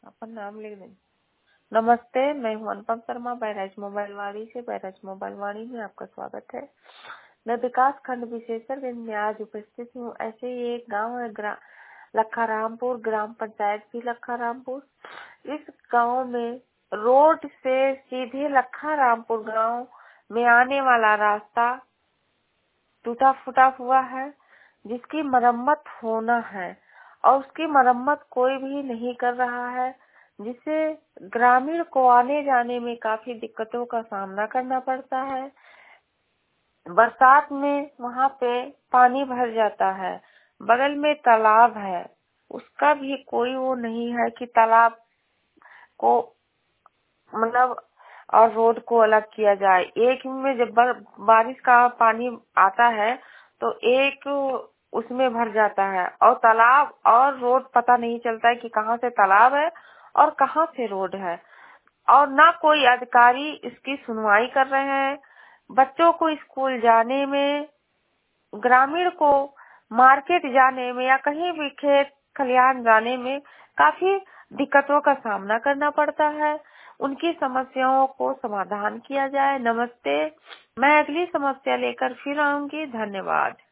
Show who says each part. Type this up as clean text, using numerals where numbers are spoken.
Speaker 1: अपन नाम लिख दें। नमस्ते, मैं हूं अनुपम शर्मा, बहराइच मोबाइल वाणी से। बहराइच मोबाइल वाणी में आपका स्वागत है। मैं विकास खंड विशेषरगंज में आज उपस्थित हूँ। ऐसे ही एक गांव है लखारामपुर, ग्राम पंचायत भी लखारामपुर। इस गांव में रोड से सीधे लखारामपुर गांव में आने वाला रास्ता टूटा फूटा हुआ है, जिसकी मरम्मत होना है और उसकी मरम्मत कोई भी नहीं कर रहा है, जिससे ग्रामीण को आने जाने में काफी दिक्कतों का सामना करना पड़ता है। बरसात में वहाँ पे पानी भर जाता है। बगल में तालाब है, उसका भी कोई वो नहीं है कि तालाब को मतलब और रोड को अलग किया जाए। एक में जब बारिश का पानी आता है तो एक उसमें भर जाता है और तालाब और रोड पता नहीं चलता है कि कहाँ से तालाब है और कहाँ से रोड है, और ना कोई अधिकारी इसकी सुनवाई कर रहे हैं। बच्चों को स्कूल जाने में, ग्रामीण को मार्केट जाने में या कहीं भी खेत खलिहान जाने में काफी दिक्कतों का सामना करना पड़ता है। उनकी समस्याओं को समाधान किया जाए। नमस्ते, मैं अगली समस्या लेकर फिर आऊंगी। धन्यवाद।